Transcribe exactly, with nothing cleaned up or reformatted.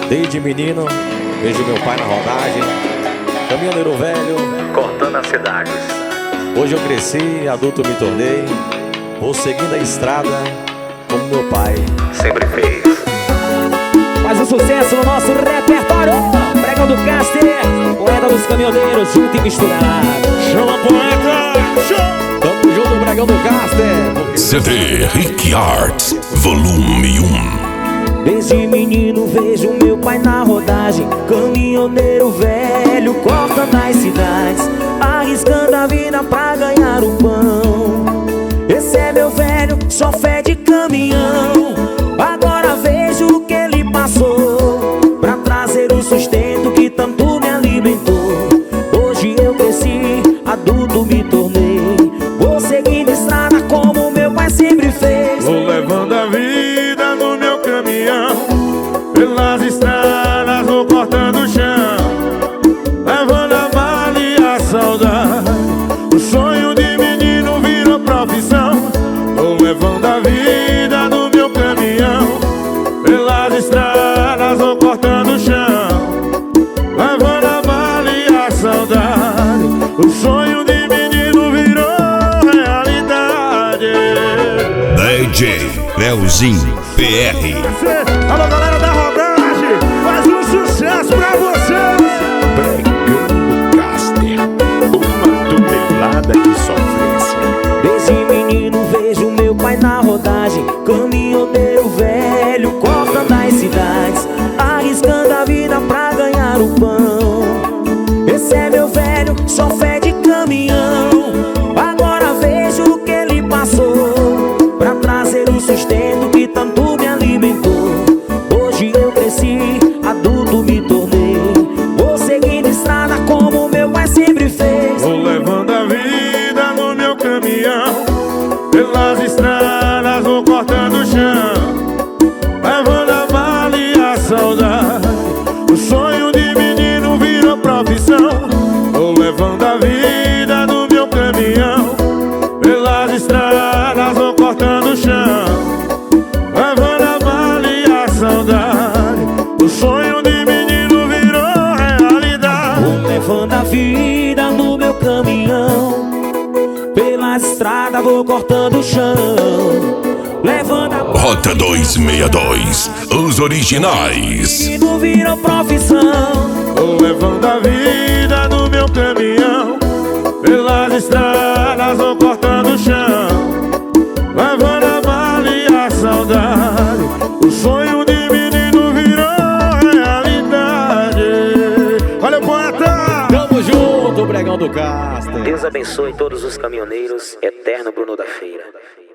Desde menino, vejo meu pai na rodagem, caminhoneiro velho, cortando as cidades. Hoje eu cresci, adulto me tornei, vou seguindo a estrada como meu pai sempre fez. Mais um sucesso no nosso repertório. Bregão do Caster, poeta dos caminhoneiros, junto e misturado. Chama poeta, chama! Tamo junto, Bregão do Caster. C D Rick Arts, volume um. Desde menino vejo meu pai na rodagem, caminhoneiro velho, cortando as cidades, arriscando a vida pra ganhar o pão. Esse é meu velho, só fé de caminhão. Agora vejo o que ele passou pra trazer o sustento que tanto me alimentou. Hoje eu cresci, adulto me tornei, vou seguindo estrada como meu pai sempre fez. Vou levando a vida no meu caminhão, pelas estradas vou cortando o chão, levando a malha e a saudade. O sonho de menino virou profissão. Vou levando a vida no meu caminhão, pelas estradas vou cortando o chão, levando a malha e a saudade. O sonho de menino virou realidade. D J Leozinho P R. Alô, galera da rodagem, faz um sucesso pra vocês. Bregão do Caster, uma tonelada de sofrência. Desde menino vejo meu pai na rodagem, caminhoneiro velho, cortando as cidades, arriscando a vida pra ganhar o pão. Esse é meu velho, só fé de caminhão. Agora vejo o que ele passou pra trazer o sustento que tanto me alimentou. Hoje eu cresci, adulto me tornei, vou seguindo estrada como meu pai sempre fez. Vou levando a vida no meu caminhão, pelas estradas vou cortando o chão, levando a malha e a saudade. O sonho de menino virou profissão. Vou levando a vida no meu caminhão, pelas estradas vou cortando o chão, levando a malha e a saudade. O sonho de menino virou realidade. Vou levando a vida no meu caminhão, pelas estradas vou cortando o chão, levando a Rota duzentos e sessenta e dois, os originais. e não virou profissão. Vou levando a vida no meu caminhão, pelas estradas vou cortando o chão, levando a malha e a saudade. O sonho de menino virou realidade. Olha o poeta! Tamo junto, Bregão do Caster. Deus abençoe todos os caminhoneiros. Eterno Bruno da Feira.